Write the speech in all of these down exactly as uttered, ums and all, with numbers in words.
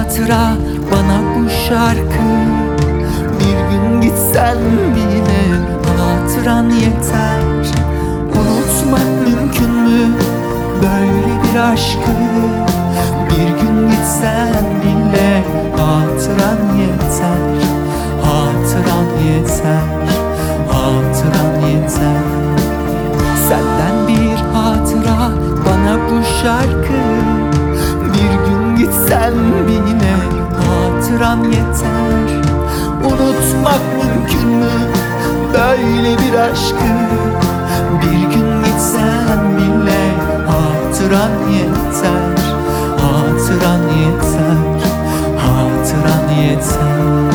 hatıra bana bu şarkı. Bir gün gitsen bile hatıran yeter. Unutmak mümkün mü böyle bir aşkı? Bir gün gitsen bile hatıran yeter. Hatıran yeter, hatıran yeter. Senden bir hatıra bana bu şarkı. Bir gün gitsen bile hatıran yeter. Unutmak mümkün mü böyle bir aşkı? Bir gün gitsen bile hatıran yeter. Hatıran yeter, hatıran yeter.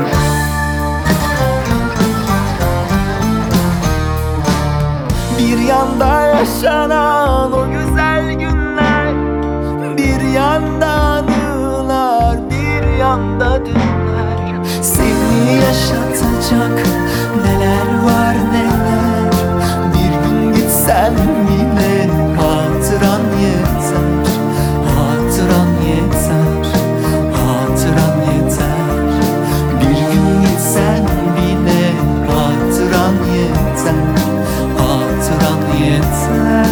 Bir yanda yaşanan o güzel günler, bir yanda anılar, bir yanda dünler. Seni yaşatacak neler var neler. Bir gün gitsen bile hatıran yeter. Hatıran yeter, hatıran yeter. Bir gün gitsen bile hatıran yeter. Hatıran yeter.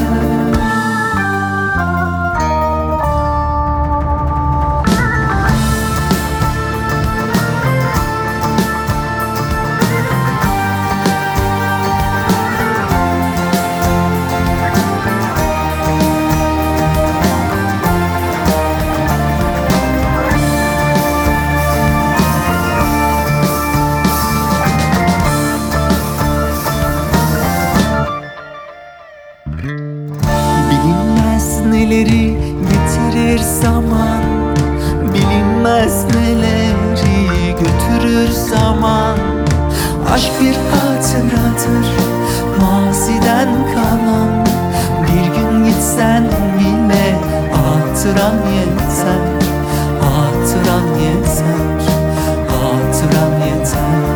Bilinmez neleri getirir zaman, bilinmez neleri götürür zaman. Aşk bir hatıradır maziden kalan. Bir gün gitsen bile hatıran yeter. Hatıran yeter, hatıran yeter.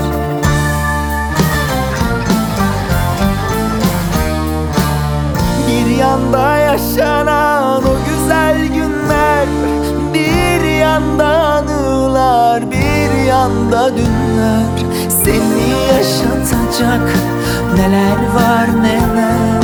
Bir yanda yaşanan o güzel günler, bir yanda anılar, bir yanda dünler. Seni yaşatacak neler var neler.